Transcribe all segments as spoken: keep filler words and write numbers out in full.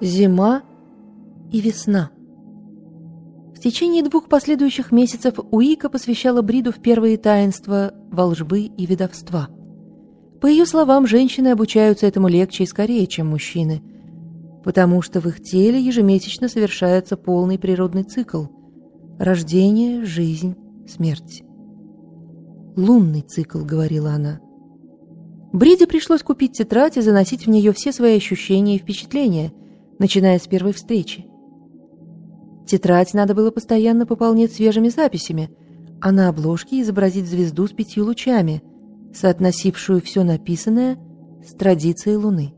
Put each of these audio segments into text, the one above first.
Зима и весна. В течение двух последующих месяцев Уика посвящала Бриду в первые таинства волжбы и ведовства. По ее словам, женщины обучаются этому легче и скорее, чем мужчины, потому что в их теле ежемесячно совершается полный природный цикл – рождение, жизнь, смерть. «Лунный цикл», — говорила она. Бриде пришлось купить тетрадь и заносить в нее все свои ощущения и впечатления, начиная с первой встречи. Тетрадь надо было постоянно пополнять свежими записями, а на обложке изобразить звезду с пятью лучами, соотносившую все написанное с традицией Луны.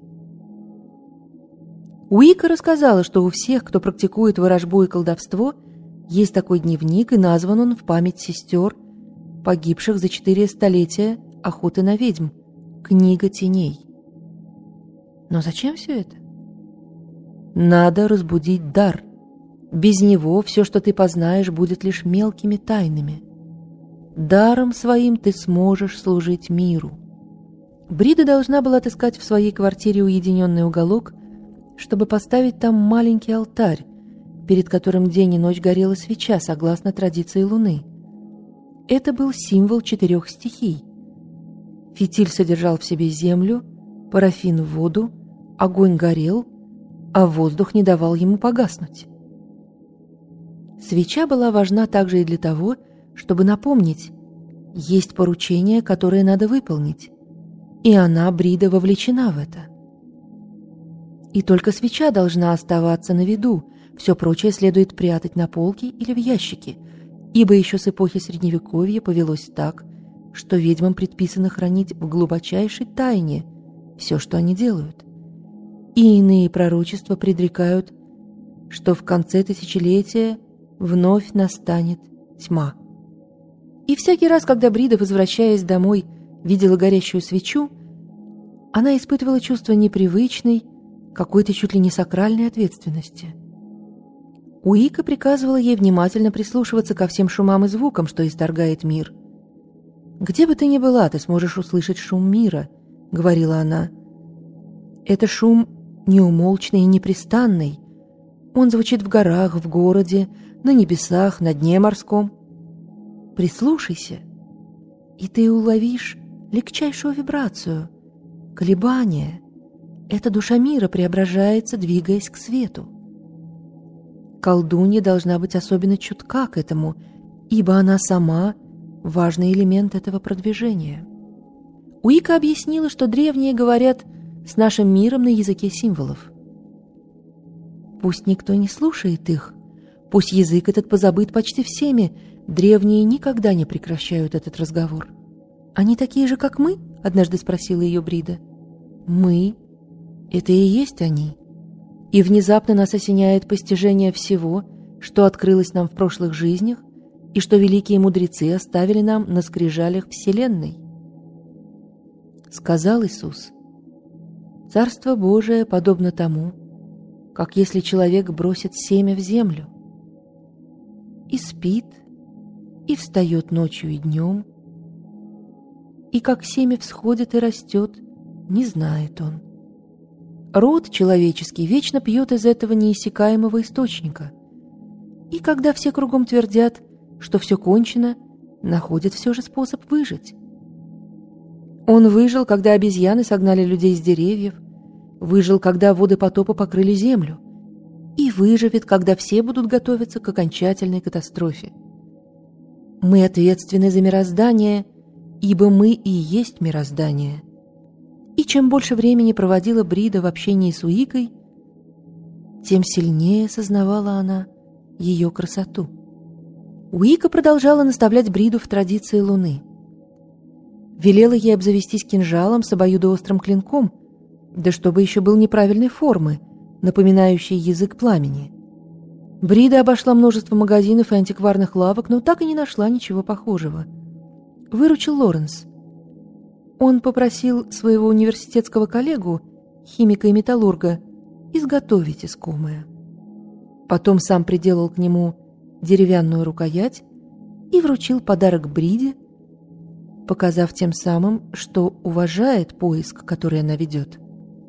Уика рассказала, что у всех, кто практикует ворожбу и колдовство, есть такой дневник, и назван он в память сестер, погибших за четыре столетия охоты на ведьм, «Книга теней». Но зачем все это? Надо разбудить дар. Без него все, что ты познаешь, будет лишь мелкими тайнами. Даром своим ты сможешь служить миру. Брида должна была отыскать в своей квартире уединенный уголок, чтобы поставить там маленький алтарь, перед которым день и ночь горела свеча, согласно традиции Луны. Это был символ четырех стихий. Фитиль содержал в себе землю, парафин — воду, огонь горел, а воздух не давал ему погаснуть. Свеча была важна также и для того, чтобы напомнить, есть поручение, которое надо выполнить, и она, Брида, вовлечена в это. И только свеча должна оставаться на виду, все прочее следует прятать на полке или в ящике, ибо еще с эпохи Средневековья повелось так, что ведьмам предписано хранить в глубочайшей тайне все, что они делают. И иные пророчества предрекают, что в конце тысячелетия вновь настанет тьма. И всякий раз, когда Брида, возвращаясь домой, видела горящую свечу, она испытывала чувство непривычной, какой-то чуть ли не сакральной ответственности. Уика приказывала ей внимательно прислушиваться ко всем шумам и звукам, что исторгает мир. «Где бы ты ни была, ты сможешь услышать шум мира», — говорила она. «Это шум неумолчный и непрестанный. Он звучит в горах, в городе, на небесах, на дне морском. Прислушайся, и ты уловишь легчайшую вибрацию, колебание. Эта душа мира преображается, двигаясь к свету. Колдунья должна быть особенно чутка к этому, ибо она сама — важный элемент этого продвижения». Уика объяснила, что древние говорят с нашим миром на языке символов. Пусть никто не слушает их, пусть язык этот позабыт почти всеми, древние никогда не прекращают этот разговор. «Они такие же, как мы?» — однажды спросила ее Брида. «Мы — это и есть они. И внезапно нас осеняет постижение всего, что открылось нам в прошлых жизнях, и что великие мудрецы оставили нам на скрижалях Вселенной». Сказал Иисус: «Царство Божие подобно тому, как если человек бросит семя в землю, и спит, и встает ночью и днем, и как семя всходит и растет, не знает он. Род человеческий вечно пьет из этого неиссякаемого источника, и когда все кругом твердят, что все кончено, находит все же способ выжить. Он выжил, когда обезьяны согнали людей с деревьев, выжил, когда воды потопа покрыли землю, и выживет, когда все будут готовиться к окончательной катастрофе. Мы ответственны за мироздание, ибо мы и есть мироздание». И чем больше времени проводила Брида в общении с Уикой, тем сильнее сознавала она ее красоту. Уика продолжала наставлять Бриду в традиции Луны. Велела ей обзавестись кинжалом с обоюдоострым клинком, да чтобы еще был неправильной формы, напоминающий язык пламени. Брида обошла множество магазинов и антикварных лавок, но так и не нашла ничего похожего. Выручил Лоренс. Он попросил своего университетского коллегу, химика и металлурга, изготовить искомое. Потом сам приделал к нему деревянную рукоять и вручил подарок Бриде, показав тем самым, что уважает поиск, который она ведет.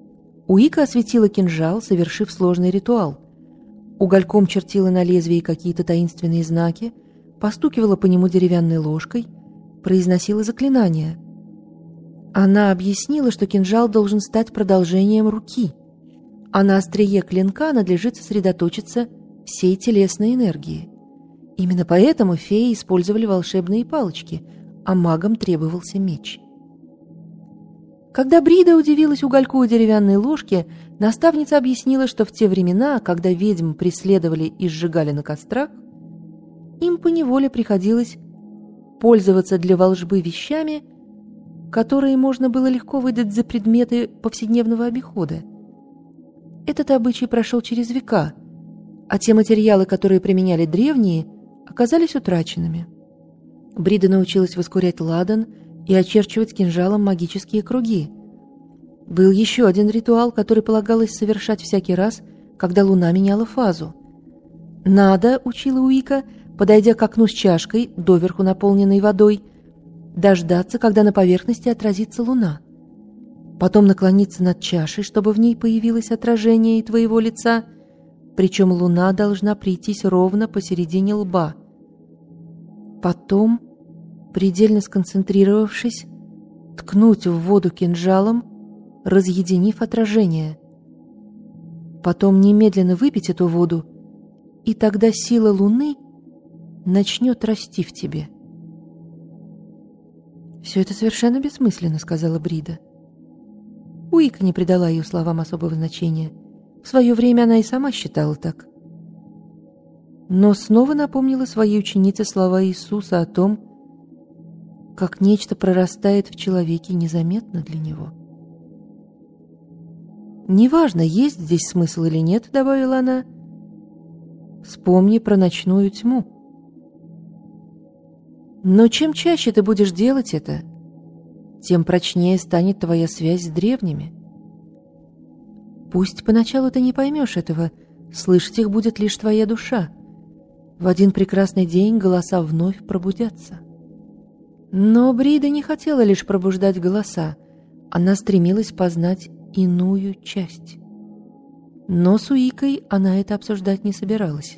Уика осветила кинжал, совершив сложный ритуал. Угольком чертила на лезвии какие-то таинственные знаки, постукивала по нему деревянной ложкой, произносила заклинания. Она объяснила, что кинжал должен стать продолжением руки, а на острие клинка надлежит сосредоточиться всей телесной энергии. Именно поэтому феи использовали волшебные палочки, а магам требовался меч. Когда Брида удивилась угольку у деревянной ложки, наставница объяснила, что в те времена, когда ведьм преследовали и сжигали на кострах, им поневоле приходилось пользоваться для волжбы вещами, которые можно было легко выдать за предметы повседневного обихода. Этот обычай прошел через века, а те материалы, которые применяли древние, оказались утраченными. Брида научилась воскурять ладан и очерчивать кинжалом магические круги. Был еще один ритуал, который полагалось совершать всякий раз, когда луна меняла фазу. Надо, учила Уика, подойдя к окну с чашкой, доверху наполненной водой, дождаться, когда на поверхности отразится луна. Потом наклониться над чашей, чтобы в ней появилось отражение и твоего лица, причем луна должна прийтись ровно посередине лба. Потом, предельно сконцентрировавшись, ткнуть в воду кинжалом, разъединив отражение. Потом немедленно выпить эту воду, и тогда сила луны начнет расти в тебе. «Все это совершенно бессмысленно», — сказала Брида. Уика не придала ее словам особого значения. В свое время она и сама считала так. Но снова напомнила своей ученице слова Иисуса о том, как нечто прорастает в человеке незаметно для него. «Неважно, есть здесь смысл или нет», — добавила она, — «вспомни про ночную тьму. Но чем чаще ты будешь делать это, тем прочнее станет твоя связь с древними. Пусть поначалу ты не поймешь этого, слышать их будет лишь твоя душа. В один прекрасный день голоса вновь пробудятся». Но Брида не хотела лишь пробуждать голоса, она стремилась познать иную часть. Но с Уикой она это обсуждать не собиралась.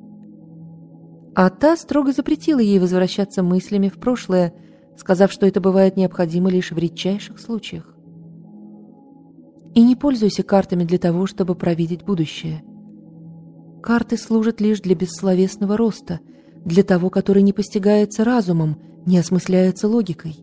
А та строго запретила ей возвращаться мыслями в прошлое, сказав, что это бывает необходимо лишь в редчайших случаях. И не пользуйся картами для того, чтобы провидеть будущее. Карты служат лишь для бессловесного роста, для того, который не постигается разумом, не осмысляется логикой.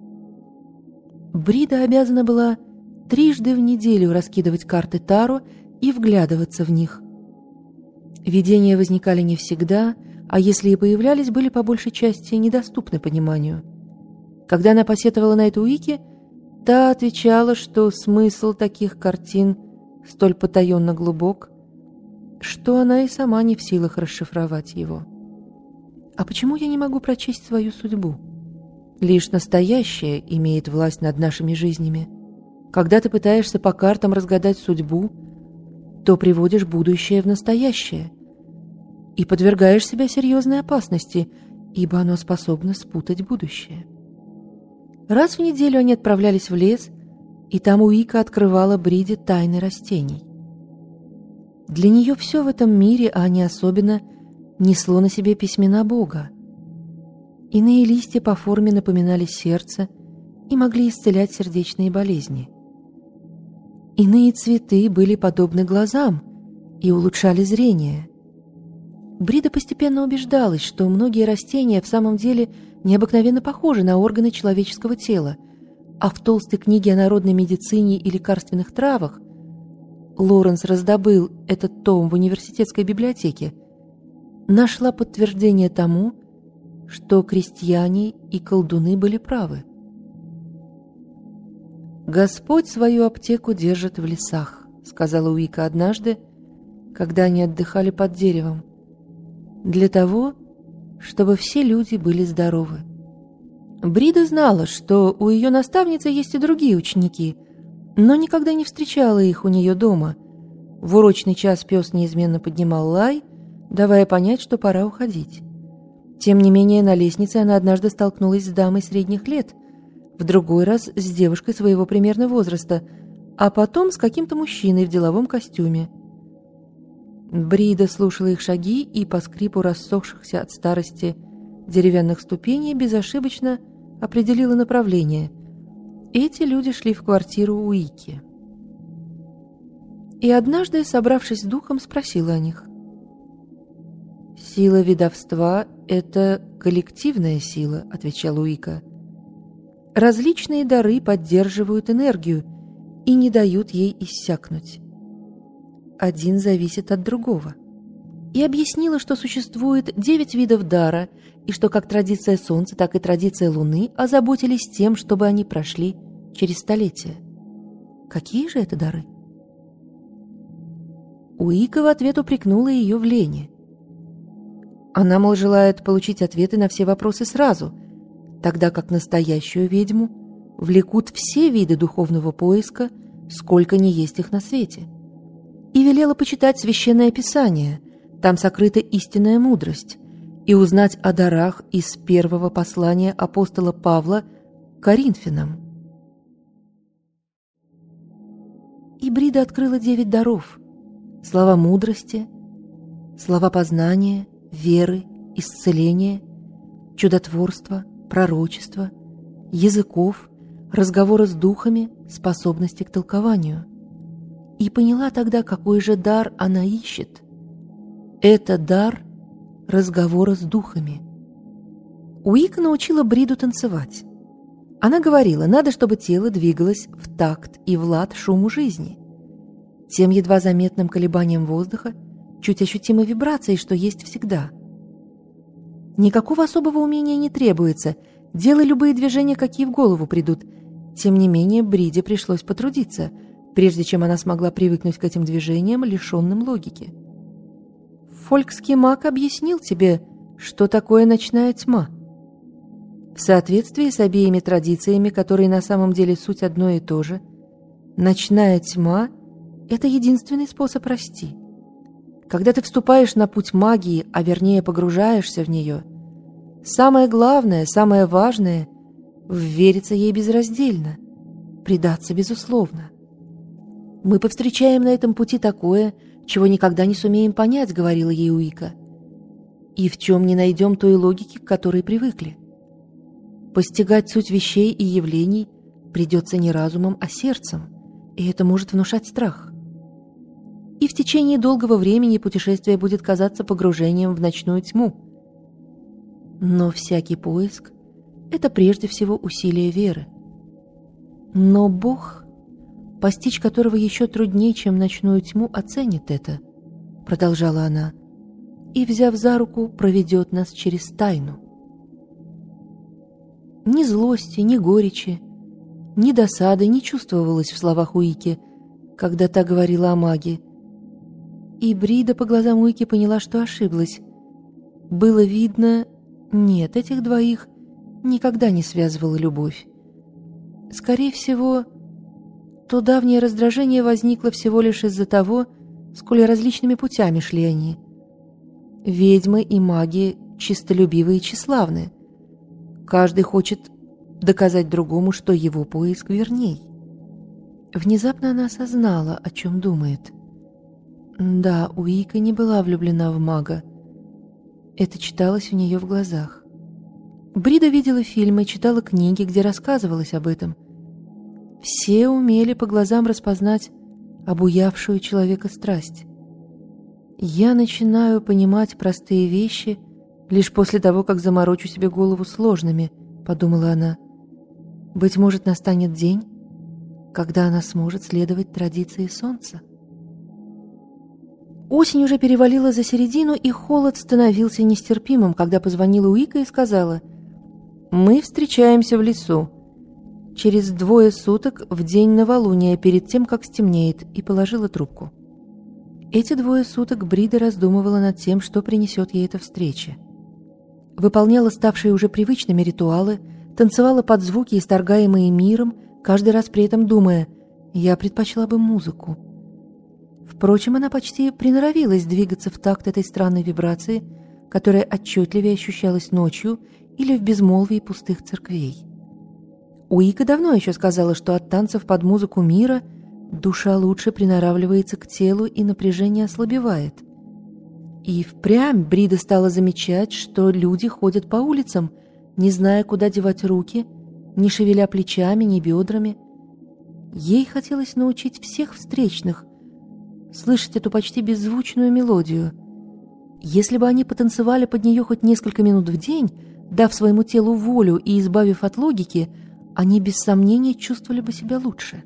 Брида обязана была трижды в неделю раскидывать карты Таро и вглядываться в них. Видения возникали не всегда, а если и появлялись, были по большей части недоступны пониманию. Когда она посетовала на это Уике, та отвечала, что смысл таких картин столь потаенно глубок, что она и сама не в силах расшифровать его. А почему я не могу прочесть свою судьбу? Лишь настоящее имеет власть над нашими жизнями. Когда ты пытаешься по картам разгадать судьбу, то приводишь будущее в настоящее и подвергаешь себя серьезной опасности, ибо оно способно спутать будущее. Раз в неделю они отправлялись в лес, и там Уика открывала Бриде тайны растений. Для нее все в этом мире, а не особенно, несло на себе письмена Бога. Иные листья по форме напоминали сердце и могли исцелять сердечные болезни. Иные цветы были подобны глазам и улучшали зрение. Брида постепенно убеждалась, что многие растения в самом деле необыкновенно похожи на органы человеческого тела, а в толстой книге о народной медицине и лекарственных травах Лоренс раздобыл этот том в университетской библиотеке, нашла подтверждение тому, что крестьяне и колдуны были правы. «Господь свою аптеку держит в лесах», — сказала Уика однажды, когда они отдыхали под деревом, «для того, чтобы все люди были здоровы». Брида знала, что у ее наставницы есть и другие ученики, но никогда не встречала их у нее дома. В урочный час пес неизменно поднимал лай, давая понять, что пора уходить. Тем не менее, на лестнице она однажды столкнулась с дамой средних лет, в другой раз с девушкой своего примерно возраста, а потом с каким-то мужчиной в деловом костюме. Брида слушала их шаги и по скрипу рассохшихся от старости деревянных ступеней безошибочно определила направление. Эти люди шли в квартиру Уики. И однажды, собравшись с духом, спросила о них. «Сила ведовства — это коллективная сила», — отвечала Уика. «Различные дары поддерживают энергию и не дают ей иссякнуть. Один зависит от другого». И объяснила, что существует девять видов дара, и что как традиция Солнца, так и традиция Луны озаботились тем, чтобы они прошли через столетия. Какие же это дары? Уика в ответ упрекнула ее в лени. Она, мол, желает получить ответы на все вопросы сразу, тогда как настоящую ведьму влекут все виды духовного поиска, сколько ни есть их на свете. И велела почитать Священное Писание, там сокрыта истинная мудрость, и узнать о дарах из первого послания апостола Павла к Коринфянам. И Брида открыла девять даров: слова мудрости, слова познания, веры, исцеления, чудотворства, пророчества, языков, разговора с духами, способности к толкованию. И поняла тогда, какой же дар она ищет. Это дар разговора с духами. Уика научила Бриду танцевать. Она говорила, надо, чтобы тело двигалось в такт и в лад шуму жизни. Тем едва заметным колебанием воздуха, чуть ощутимой вибрацией, что есть всегда. Никакого особого умения не требуется, делай любые движения, какие в голову придут. Тем не менее, Бриде пришлось потрудиться, прежде чем она смогла привыкнуть к этим движениям, лишенным логики. Фолькский маг объяснил тебе, что такое ночная тьма. В соответствии с обеими традициями, которые на самом деле суть одно и то же, ночная тьма — это единственный способ расти. Когда ты вступаешь на путь магии, а вернее погружаешься в нее, самое главное, самое важное — ввериться ей безраздельно, предаться безусловно. «Мы повстречаем на этом пути такое, чего никогда не сумеем понять», — говорила ей Уика, «и в чем не найдем той логики, к которой привыкли. Постигать суть вещей и явлений придется не разумом, а сердцем, и это может внушать страх. И в течение долгого времени путешествие будет казаться погружением в ночную тьму. Но всякий поиск — это прежде всего усилие веры. Но Бог, постичь которого еще труднее, чем ночную тьму, оценит это», — продолжала она, «и, взяв за руку, проведет нас через тайну». Ни злости, ни горечи, ни досады не чувствовалось в словах Уики, когда та говорила о маге. И Брида по глазам Уики поняла, что ошиблась. Было видно, нет, этих двоих никогда не связывала любовь. Скорее всего, то давнее раздражение возникло всего лишь из-за того, сколь различными путями шли они. Ведьмы и маги чистолюбивые и тщеславны. Каждый хочет доказать другому, что его поиск верней. Внезапно она осознала, о чем думает. Да, Уика не была влюблена в мага. Это читалось у нее в глазах. Брида видела фильмы, читала книги, где рассказывалось об этом. Все умели по глазам распознать обуявшую человека страсть. Я начинаю понимать простые вещи лишь после того, как заморочу себе голову сложными, подумала она. Быть может, настанет день, когда она сможет следовать традиции солнца. Осень уже перевалила за середину, и холод становился нестерпимым, когда позвонила Уика и сказала: «Мы встречаемся в лесу. Через двое суток в день новолуния, перед тем, как стемнеет», и положила трубку. Эти двое суток Брида раздумывала над тем, что принесет ей эта встреча. Выполняла ставшие уже привычными ритуалы, танцевала под звуки, исторгаемые миром, каждый раз при этом думая: «Я предпочла бы музыку». Впрочем, она почти приноровилась двигаться в такт этой странной вибрации, которая отчетливее ощущалась ночью или в безмолвии пустых церквей. Уика давно еще сказала, что от танцев под музыку мира душа лучше приноравливается к телу, и напряжение ослабевает. И впрямь Брида стала замечать, что люди ходят по улицам, не зная, куда девать руки, не шевеля плечами, ни бедрами. Ей хотелось научить всех встречных слышать эту почти беззвучную мелодию. Если бы они потанцевали под нее хоть несколько минут в день, дав своему телу волю и избавив от логики, они без сомнения чувствовали бы себя лучше.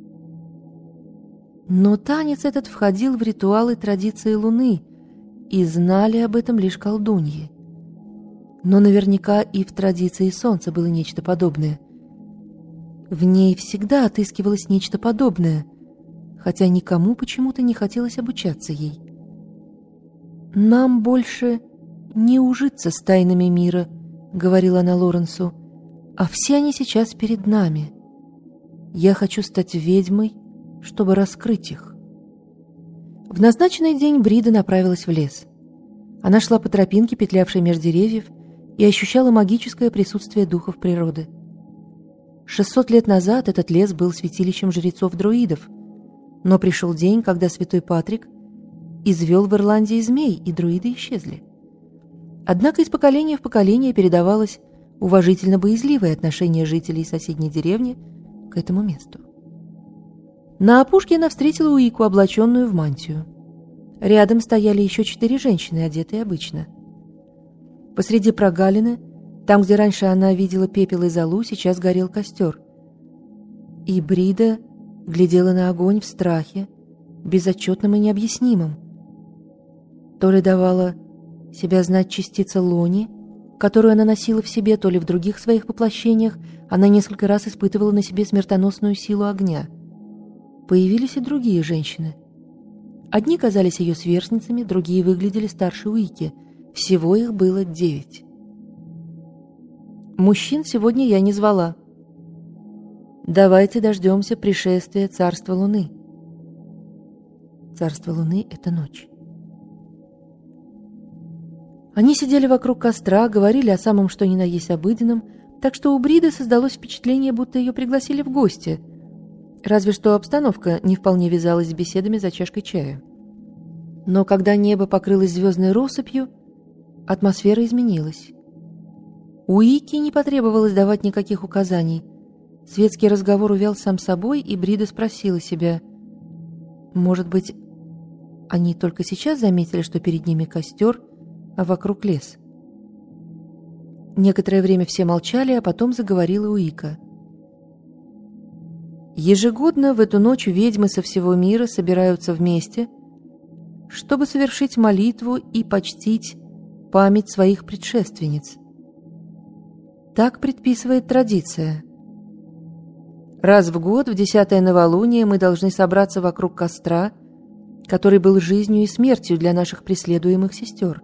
Но танец этот входил в ритуалы традиции Луны, и знали об этом лишь колдуньи. Но наверняка и в традиции Солнца было нечто подобное. В ней всегда отыскивалось нечто подобное, хотя никому почему-то не хотелось обучаться ей. «Нам больше не ужиться с тайнами мира», — говорила она Лоренсу, «а все они сейчас перед нами. Я хочу стать ведьмой, чтобы раскрыть их». В назначенный день Брида направилась в лес. Она шла по тропинке, петлявшей меж деревьев, и ощущала магическое присутствие духов природы. Шестьсот лет назад этот лес был святилищем жрецов-друидов, но пришел день, когда святой Патрик извел в Ирландии змей, и друиды исчезли. Однако из поколения в поколение передавалось уважительно-боязливое отношение жителей соседней деревни к этому месту. На опушке она встретила Уику, облаченную в мантию. Рядом стояли еще четыре женщины, одетые обычно. Посреди прогалины, там, где раньше она видела пепел и золу, сейчас горел костер. И Брида глядела на огонь в страхе, безотчетном и необъяснимом. То ли давала себя знать частица Лони, которую она носила в себе, то ли в других своих воплощениях она несколько раз испытывала на себе смертоносную силу огня. Появились и другие женщины. Одни казались ее сверстницами, другие выглядели старше Уики. Всего их было девять. Мужчин сегодня я не звала. Давайте дождемся пришествия Царства Луны. Царство Луны — это ночь. Они сидели вокруг костра, говорили о самом что ни на есть обыденном, так что у Бриды создалось впечатление, будто ее пригласили в гости, разве что обстановка не вполне вязалась с беседами за чашкой чая. Но когда небо покрылось звездной россыпью, атмосфера изменилась. Уике не потребовалось давать никаких указаний. Светский разговор увял сам собой, и Брида спросила себя, может быть, они только сейчас заметили, что перед ними костер, а вокруг лес. Некоторое время все молчали, а потом заговорила Уика. Ежегодно в эту ночь ведьмы со всего мира собираются вместе, чтобы совершить молитву и почтить память своих предшественниц. Так предписывает традиция. Раз в год, в десятое новолуние, мы должны собраться вокруг костра, который был жизнью и смертью для наших преследуемых сестер.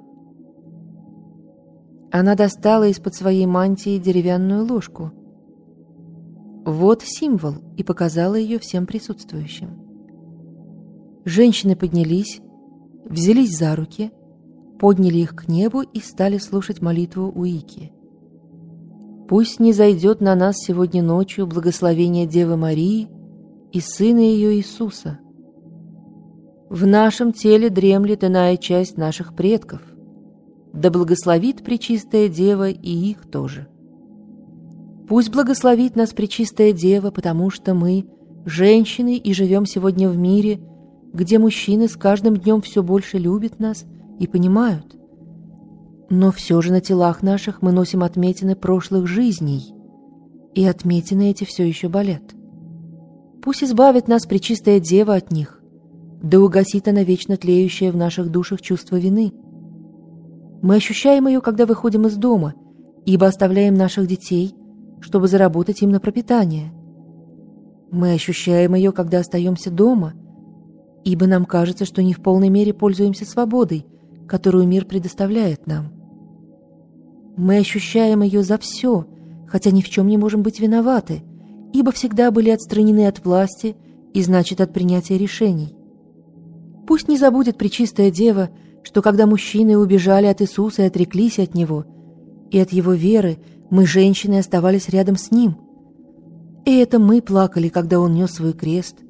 Она достала из-под своей мантии деревянную ложку. Вот символ, и показала ее всем присутствующим. Женщины поднялись, взялись за руки, подняли их к небу и стали слушать молитву Уики. «Пусть не зайдет на нас сегодня ночью благословение Девы Марии и Сына ее Иисуса. В нашем теле дремлет иная часть наших предков. Да благословит Пречистая Дева и их тоже. Пусть благословит нас Пречистая Дева, потому что мы женщины и живем сегодня в мире, где мужчины с каждым днем все больше любят нас и понимают. Но все же на телах наших мы носим отметины прошлых жизней, и отметины эти все еще болят. Пусть избавит нас Пречистая Дева от них, да угасит она вечно тлеющее в наших душах чувство вины. Мы ощущаем ее, когда выходим из дома, ибо оставляем наших детей, чтобы заработать им на пропитание. Мы ощущаем ее, когда остаемся дома, ибо нам кажется, что не в полной мере пользуемся свободой, которую мир предоставляет нам. Мы ощущаем ее за все, хотя ни в чем не можем быть виноваты, ибо всегда были отстранены от власти и, значит, от принятия решений. Пусть не забудет Пречистая Дева, что когда мужчины убежали от Иисуса и отреклись от Него, и от Его веры, мы, женщины, оставались рядом с Ним. И это мы плакали, когда Он нес свой крест,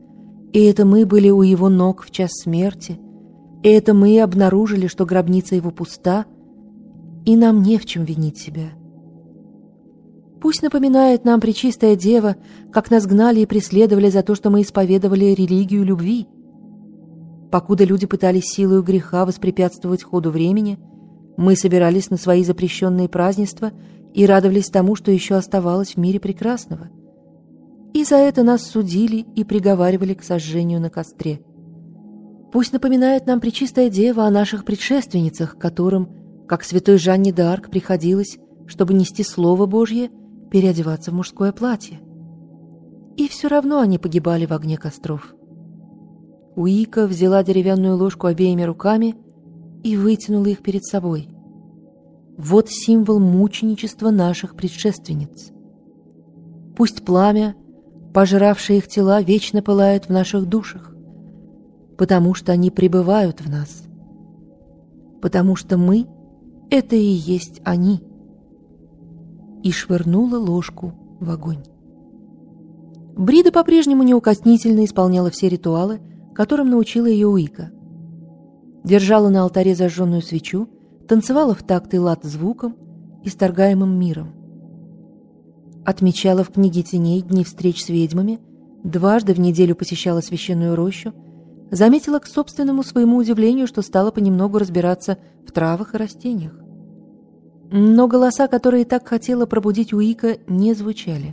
И это мы были у его ног в час смерти, и это мы обнаружили, что гробница его пуста, и нам не в чем винить себя. Пусть напоминает нам Пречистая Дева, как нас гнали и преследовали за то, что мы исповедовали религию любви. Покуда люди пытались силою греха воспрепятствовать ходу времени, мы собирались на свои запрещенные празднества и радовались тому, что еще оставалось в мире прекрасного. И за это нас судили и приговаривали к сожжению на костре. Пусть напоминает нам Пречистая Дева о наших предшественницах, которым, как святой Жанне д'Арк, приходилось, чтобы нести Слово Божье, переодеваться в мужское платье. И все равно они погибали в огне костров. Уика взяла деревянную ложку обеими руками и вытянула их перед собой. Вот символ мученичества наших предшественниц. Пусть пламя, пожиравшее их тела, вечно пылает в наших душах, потому что они пребывают в нас, потому что мы — это и есть они. И швырнула ложку в огонь. Брида по-прежнему неукоснительно исполняла все ритуалы, которым научила ее Уика. Держала на алтаре зажженную свечу, танцевала в такт и лад звуком, исторгаемым миром. Отмечала в книге теней дни встреч с ведьмами, дважды в неделю посещала священную рощу, заметила к собственному своему удивлению, что стала понемногу разбираться в травах и растениях. Но голоса, которые так хотела пробудить Уика, не звучали.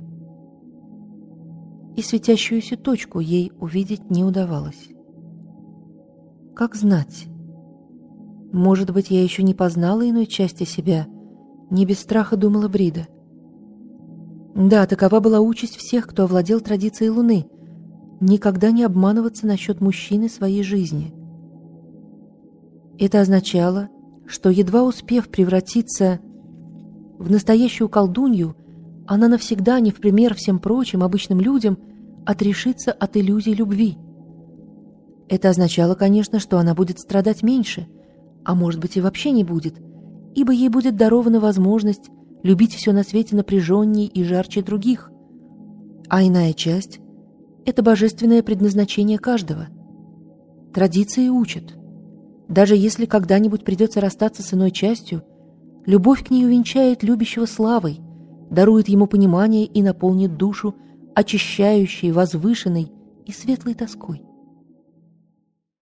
И светящуюся точку ей увидеть не удавалось. Как знать? Может быть, я еще не познала иной части себя, не без страха думала Брида. Да, такова была участь всех, кто овладел традицией Луны, никогда не обманываться насчет мужчины своей жизни. Это означало, что, едва успев превратиться в настоящую колдунью, она навсегда, не в пример всем прочим обычным людям, отрешится от иллюзий любви. Это означало, конечно, что она будет страдать меньше, а может быть и вообще не будет, ибо ей будет дарована возможность любить все на свете напряженнее и жарче других. А иная часть — это божественное предназначение каждого. Традиции учат. Даже если когда-нибудь придется расстаться с иной частью, любовь к ней увенчает любящего славой, дарует ему понимание и наполнит душу очищающей, возвышенной и светлой тоской.